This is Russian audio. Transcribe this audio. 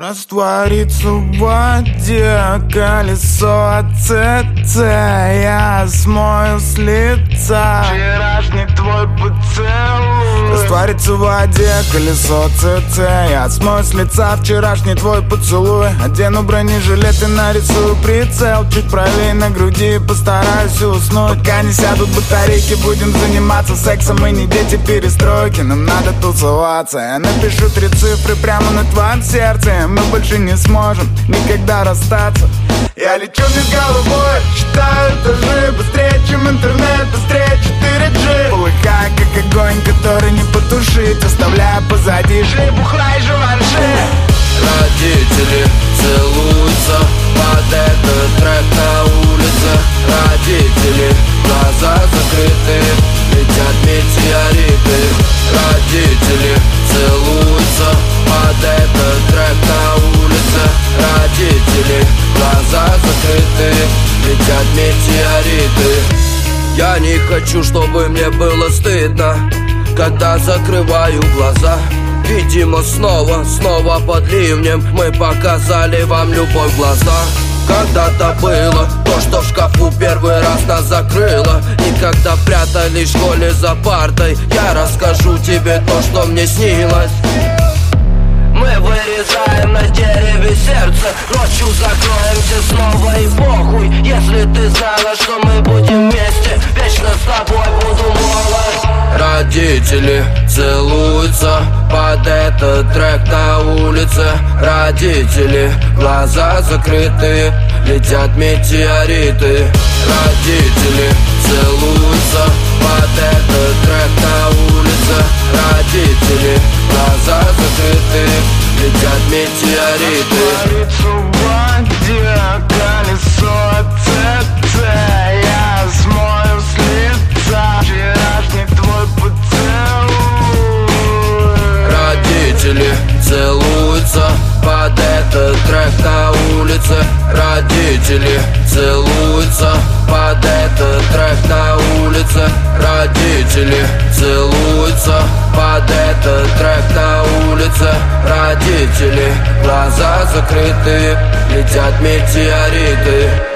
Растворится в воде колесо АЦЦ. Я смою с лица вчерашний твой поцелуй. Растворится в воде колесо АЦЦ. Я смою с лица вчерашний твой поцелуй. Одену бронежилет и нарисую прицел чуть правее на груди, постараюсь уснуть. Пока не сядут батарейки, будем заниматься сексом. Мы не дети перестройки, нам надо тусоваться. Я напишу 3 цифры прямо на твоем сердце. Мы больше не сможем никогда расстаться. Я лечу вниз головой, считаю этажи. Быстрее, чем интернет, быстрее 4G. Полыхая, как огонь, который не потушить, оставляя позади шлейф бухла и жванши. Родители целуются под этот трек на улице. Родители, глаза закрыты, летят метеориты. Родители целуются под этот трек на улице. Родители, глаза закрыты, летят метеориты. Я не хочу, чтобы мне было стыдно, когда закрываю глаза. Видимо, снова под ливнем мы показали вам любовь в глаза. Когда-то было то, что в шкафу первый раз нас закрыло. И когда прятались в школе за партой, я расскажу тебе то, что мне снилось. Мы вырезаем на дереве сердце, ночью закроемся снова и похуй. Если ты знала, что мы будем вместе, вечно с тобой буду молод. Родители целуются под этот трек на улице. Родители, глаза закрыты, летят метеориты. Родители целуются под этот трек на улице. Родители, глаза закрыты, летят метеориты. Растворится в воде колесо АЦЦ. Я смою с лица вчерашний твой поцелуй. Родители целуются под этот трек на улице. Родители целуются под этот трек на улице. Родители целуются под этот трек на улице. Родители, глаза закрыты, летят метеориты.